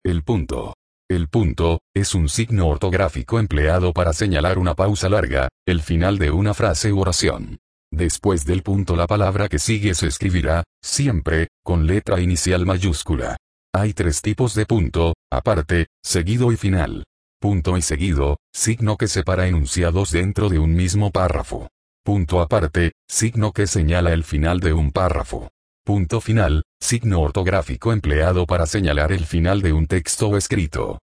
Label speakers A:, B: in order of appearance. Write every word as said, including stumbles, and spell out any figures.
A: El punto. El punto, es un signo ortográfico empleado para señalar una pausa larga, el final de una frase u oración. Después del punto la palabra que sigue se escribirá, siempre, con letra inicial mayúscula. Hay tres tipos de punto, aparte, seguido y final. Punto y seguido, signo que separa enunciados dentro de un mismo párrafo. Punto aparte, signo que señala el final de un párrafo. Punto final, signo ortográfico empleado para señalar el final de un texto o escrito.